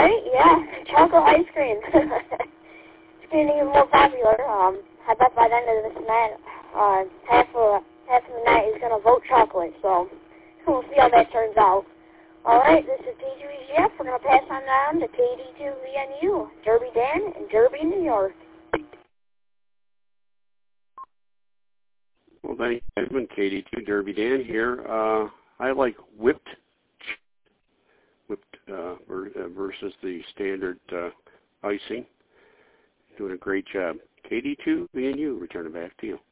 right? Yeah, chocolate ice cream. It's getting even more popular. I bet by the end of this night, half of the night is gonna vote chocolate. So we'll see how that turns out. All right, this is T2EGF. We're gonna pass on down to KD2VNU, Derby Dan in Derby, New York. Well, thank you, Edmund. KD2 Derby Dan here. I like whipped versus the standard icing. Doing a great job. KD2 VNU. Return it back to you.